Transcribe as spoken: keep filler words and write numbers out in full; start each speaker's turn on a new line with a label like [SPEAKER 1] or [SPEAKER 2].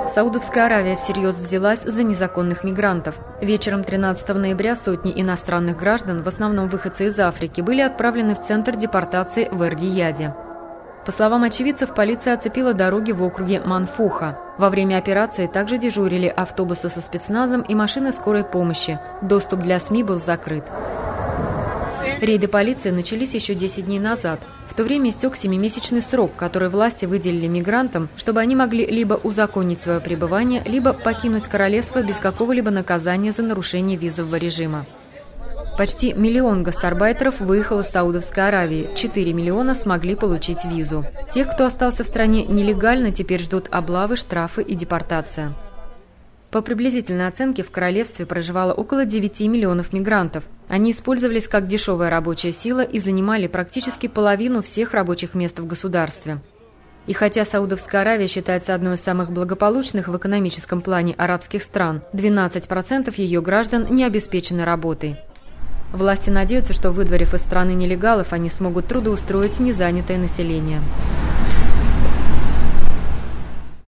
[SPEAKER 1] Саудовская Аравия всерьез взялась за незаконных мигрантов. Вечером тринадцатого ноября сотни иностранных граждан, в основном выходцы из Африки, были отправлены в центр депортации в Эр-Рияде. По словам очевидцев, полиция оцепила дороги в округе Манфуха. Во время операции также дежурили автобусы со спецназом и машины скорой помощи. Доступ для СМИ был закрыт. Рейды полиции начались еще десять дней назад. В то время истек семимесячный срок, который власти выделили мигрантам, чтобы они могли либо узаконить свое пребывание, либо покинуть королевство без какого-либо наказания за нарушение визового режима. Почти миллион гастарбайтеров выехал из Саудовской Аравии, четыре миллиона смогли получить визу. Тех, кто остался в стране нелегально, теперь ждут облавы, штрафы и депортация. По приблизительной оценке в королевстве проживало около девяти миллионов мигрантов. Они использовались как дешевая рабочая сила и занимали практически половину всех рабочих мест в государстве. И хотя Саудовская Аравия считается одной из самых благополучных в экономическом плане арабских стран, двенадцать процентов ее граждан не обеспечены работой. Власти надеются, что, выдворив из страны нелегалов, они смогут трудоустроить незанятое население.